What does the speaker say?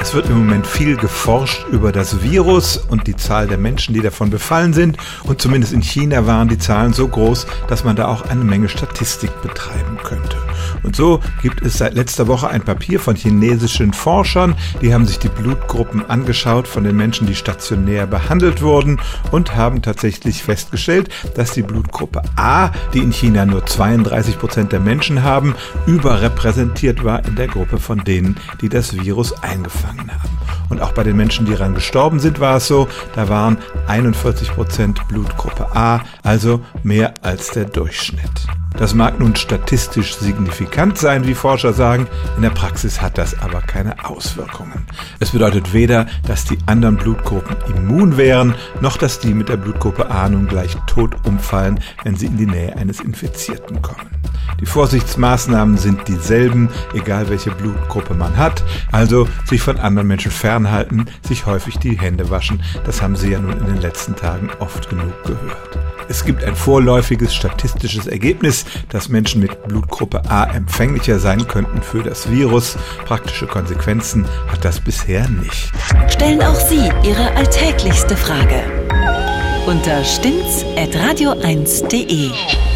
Es wird im Moment viel geforscht über das Virus und die Zahl der Menschen, die davon befallen sind. Und zumindest in China waren die Zahlen so groß, dass man da auch eine Menge Statistik betreiben könnte. Und so gibt es seit letzter Woche ein Papier von chinesischen Forschern. Die haben sich die Blutgruppen angeschaut von den Menschen, die stationär behandelt wurden und haben tatsächlich festgestellt, dass die Blutgruppe A, die in China nur 32% der Menschen haben, überrepräsentiert war in der Gruppe von denen, die das Virus eingefangen haben. Und auch bei den Menschen, die daran gestorben sind, war es so, da waren 41% Blutgruppe A, also mehr als der Durchschnitt. Das mag nun statistisch signifikant sein, wie Forscher sagen, in der Praxis hat das aber keine Auswirkungen. Es bedeutet weder, dass die anderen Blutgruppen immun wären, noch dass die mit der Blutgruppe A nun gleich tot umfallen, wenn sie in die Nähe eines Infizierten kommen. Die Vorsichtsmaßnahmen sind dieselben, egal welche Blutgruppe man hat, also sich von anderen Menschen fernhalten, sich häufig die Hände waschen, das haben Sie ja nun in den letzten Tagen oft genug gehört. Es gibt ein vorläufiges statistisches Ergebnis, dass Menschen mit Blutgruppe A empfänglicher sein könnten für das Virus. Praktische Konsequenzen hat das bisher nicht. Stellen auch Sie Ihre alltäglichste Frage unter stimmtz@radio1.de.